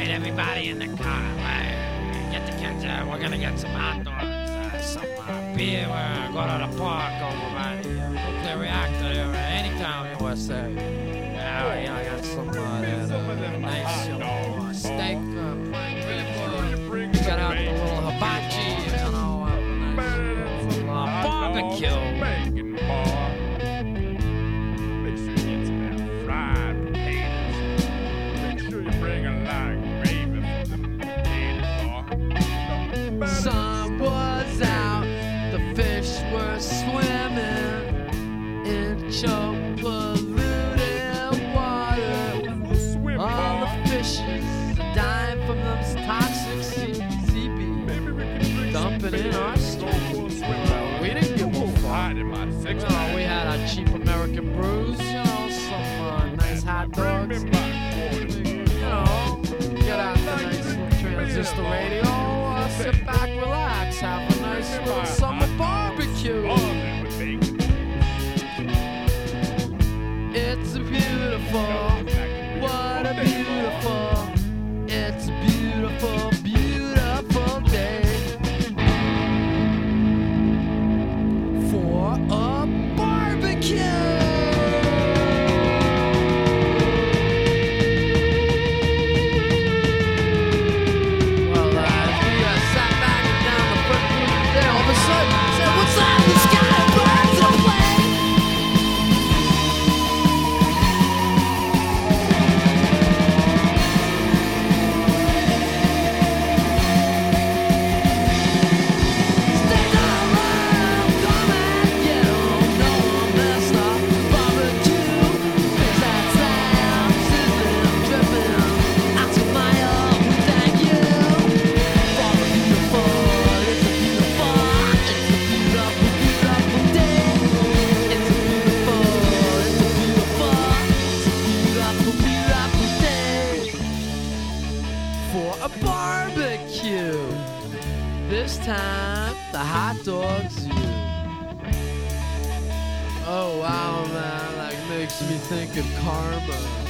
right, everybody in the car, right? Get the kids, we're gonna get some hot dogs, some beer, we're gonna go to the park over by the nuclear reactor there, Anytown, USA. I got some nice steak, got out the little hibachi, barbecue. Sun was out, the fish were swimming in choke polluted water. All the fishes are dying from those toxic CB dumping in our stream. We didn't give a fuck. We had our cheap American brews, some nice hot dogs. Get out the nice little transistor radio. Sit back, relax, have a nice little summer barbecue. It's beautiful, what a beautiful, it's a beautiful, beautiful day for a barbecue. For a barbecue. This time, the hot dog's you. Oh wow, man, that makes me think of karma.